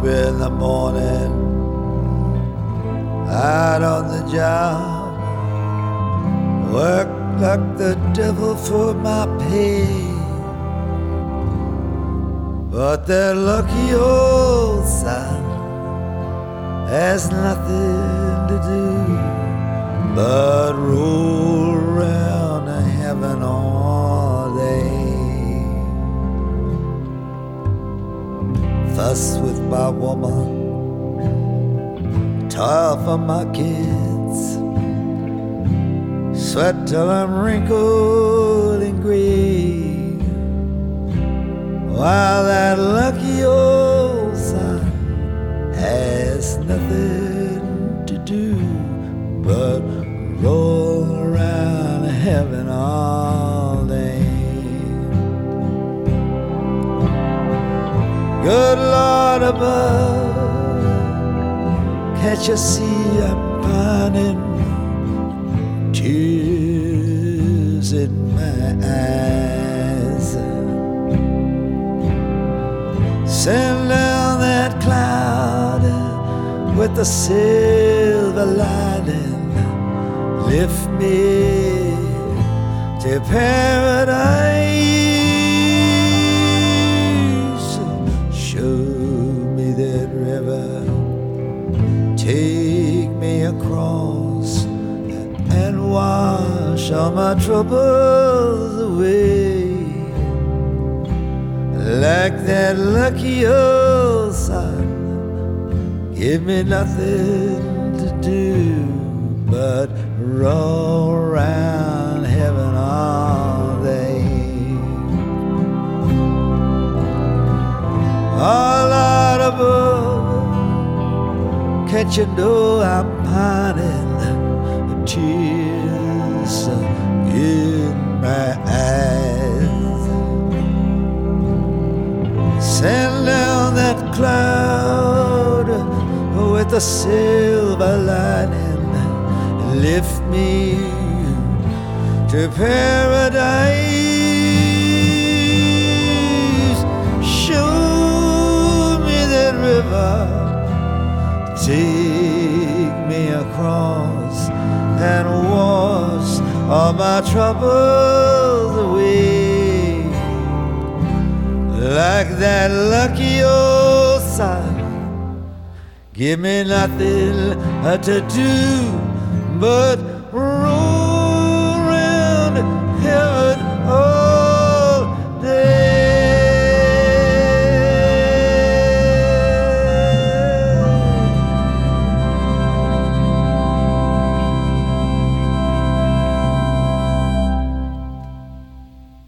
in the morning, out on the job, work like the devil for my pay. But that lucky old son has nothing to do but roll around heaven all day. Fuss with my woman, toil for my kids, sweat till I'm wrinkled and gray, while that lucky old son has nothing to do but roll around heaven all day. Good Lord above, can't you see I'm finding tears in my eyes? Send down that cloud with the silver lining, lift me to paradise. Show me that river, take me across and wash all my troubles away. Like that lucky old son, give me nothing to do but roll around heaven all day. All out above, can't you know I'm pining, tears in my eyes? Send down that cloud with the silver lining, lift me to paradise. Show me that river, take me across and wash all my troubles away. Like that lucky old son, give me nothing to do but